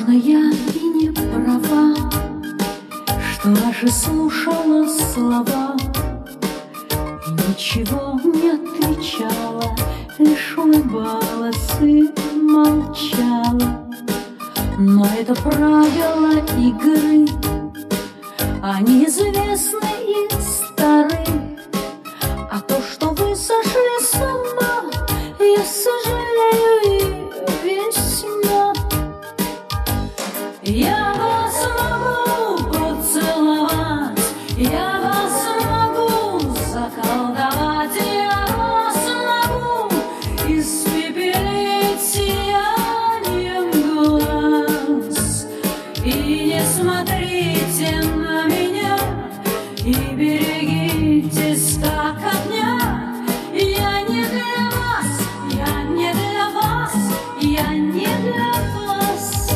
Возможно, я и не права, что даже слушала слова и ничего не отвечала, лишь улыбалась и молчала. Но это правила игры, они известны и стары. А то, что вы сошли с ума, я сожалею и весьма. Я вас могу поцеловать, я вас могу заколдовать, я вас могу испепелить сиянием глаз. И не смотрите на меня, и берегитесь как огня. Я не для вас, я не для вас, я не для вас.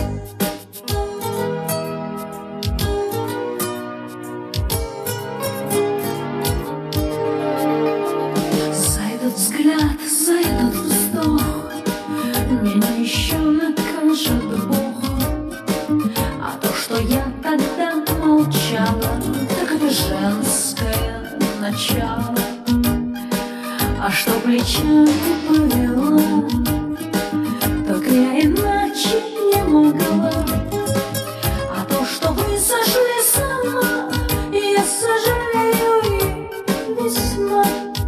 За этот взгляд, за этот вздох меня еще накажет Бог. А то, что я тогда молчала, так это женское начало. А что плечами повела, так я иначе не могла. А то, что вы сошли с ума, я сожалею и весьма.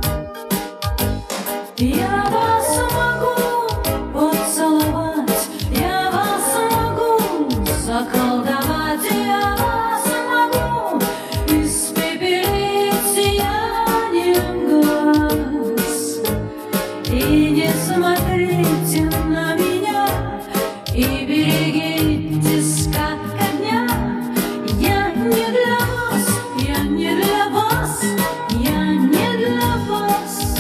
Я вас могу поцеловать, я вас могу заколдовать, я вас могу испепелить сиянием глаз. И не смотрите на меня, и берегитесь как огня. Я не для вас, я не для вас, я не для вас.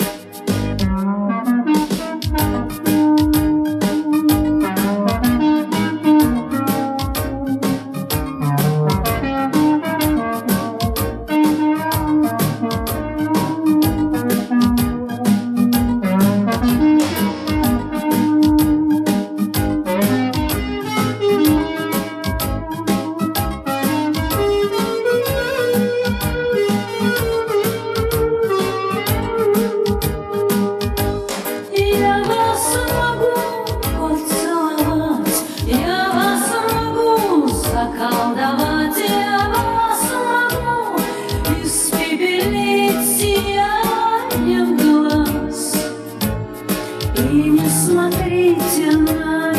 Я вас могу поцеловать, я вас могу заколдовать, я вас могу испепелить сиянием глаз. И не смотрите на